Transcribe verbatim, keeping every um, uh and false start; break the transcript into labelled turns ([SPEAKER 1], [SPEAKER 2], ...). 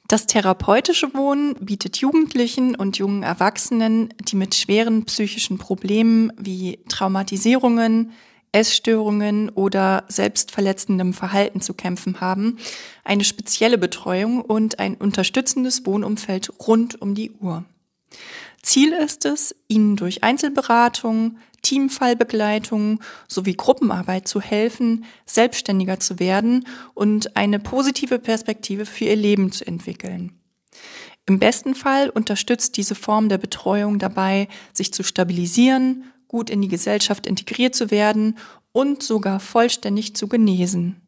[SPEAKER 1] Das therapeutische Wohnen bietet Jugendlichen und jungen Erwachsenen, die mit schweren psychischen Problemen wie Traumatisierungen, Essstörungen oder selbstverletzendem Verhalten zu kämpfen haben, eine spezielle Betreuung und ein unterstützendes Wohnumfeld rund um die Uhr. Ziel ist es, ihnen durch Einzelberatung, Teamfallbegleitung sowie Gruppenarbeit zu helfen, selbstständiger zu werden und eine positive Perspektive für ihr Leben zu entwickeln. Im besten Fall unterstützt diese Form der Betreuung dabei, sich zu stabilisieren, gut in die Gesellschaft integriert zu werden und sogar vollständig zu genesen.